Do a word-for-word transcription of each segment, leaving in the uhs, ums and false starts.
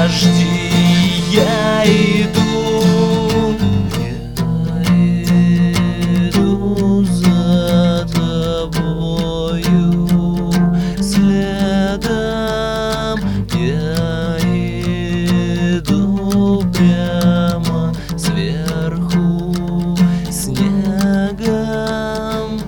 подожди, я иду. Я иду за тобою следом, я иду прямо сверху снегом.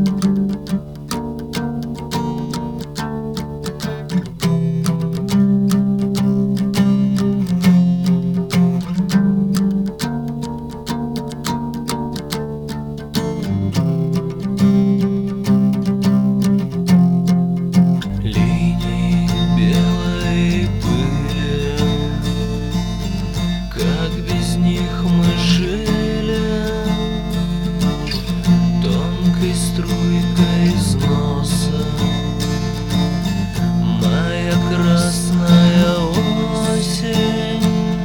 Линии белой пыли, как без них мы жили, тонкой струйкой из носа моя красная осень,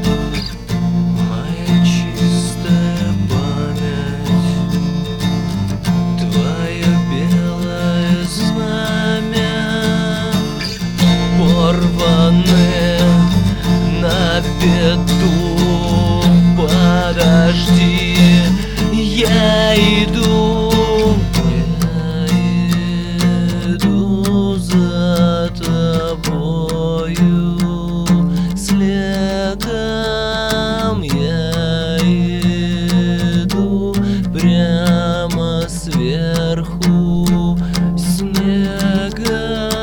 моя чистая память, твое белое знамя. Порваны на беду, подожди, я иду. Я иду за тобою следом, я иду прямо сверху снегом.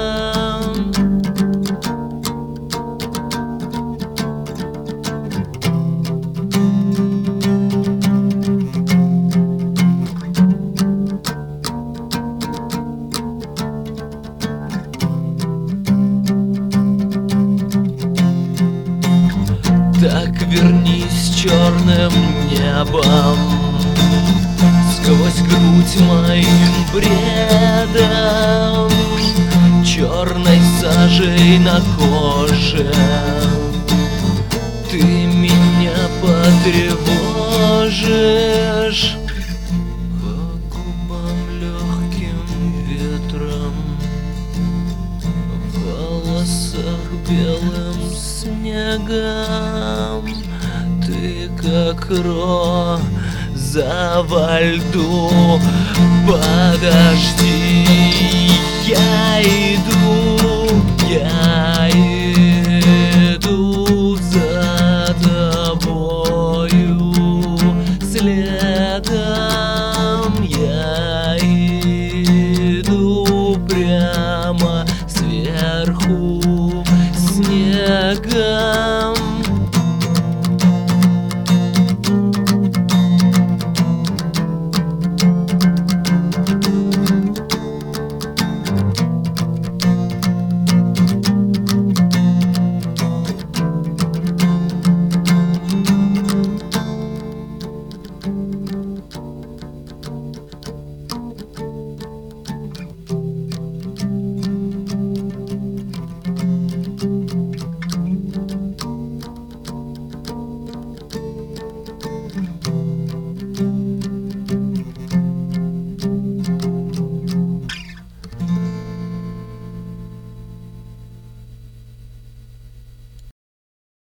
Так вернись черным небом сквозь грудь моим бредом, черной сажей на коже ты меня потревожишь. По губам легким ветром, в волосах белым снегом, ты как роза во льду. Подожди, я иду, я иду за тобою следом, я иду прямо сверху снегом.